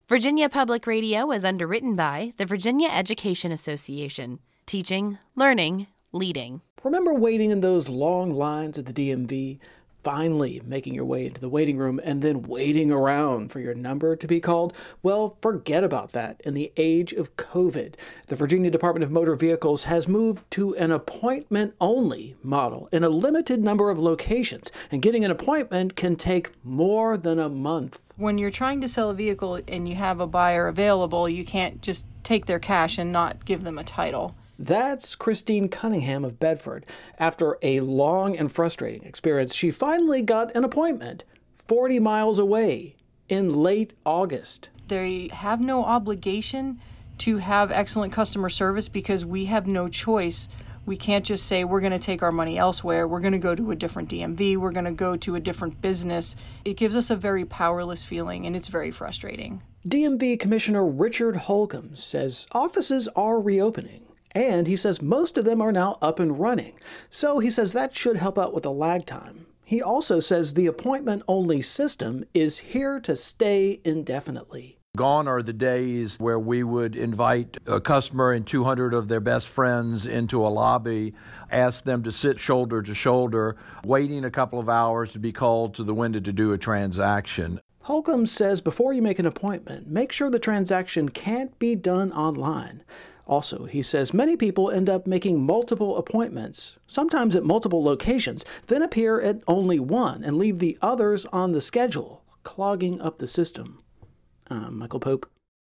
Virginia Public Radio is underwritten by the Virginia Education Association. Teaching, learning, leading. Remember waiting in those long lines at the DMV? Finally making your way into the waiting room and then waiting around for your number to be called? Well, forget about that. In the age of COVID, the Virginia Department of Motor Vehicles has moved to an appointment-only model in a limited number of locations, and getting an appointment can take more than a month. When you're trying to sell a vehicle and you have a buyer available, you can't just take their cash and not give them a title. That's Christine Cunningham of Bedford. After a long and frustrating experience, she finally got an appointment 40 miles away in late August. They have no obligation to have excellent customer service because we have no choice. We can't just say we're going to take our money elsewhere. We're going to go to a different DMV. We're going to go to a different business. It gives us a very powerless feeling, and it's very frustrating. DMV Commissioner Richard Holcomb says offices are reopening. And he says most of them are now up and running. So he says that should help out with the lag time. He also says the appointment-only system is here to stay indefinitely. Gone are the days where we would invite a customer and 200 of their best friends into a lobby, ask them to sit shoulder to shoulder, waiting a couple of hours to be called to the window to do a transaction. Holcomb says before you make an appointment, make sure the transaction can't be done online. Also, he says many people end up making multiple appointments, sometimes at multiple locations, then appear at only one and leave the others on the schedule, clogging up the system. Michael Pope.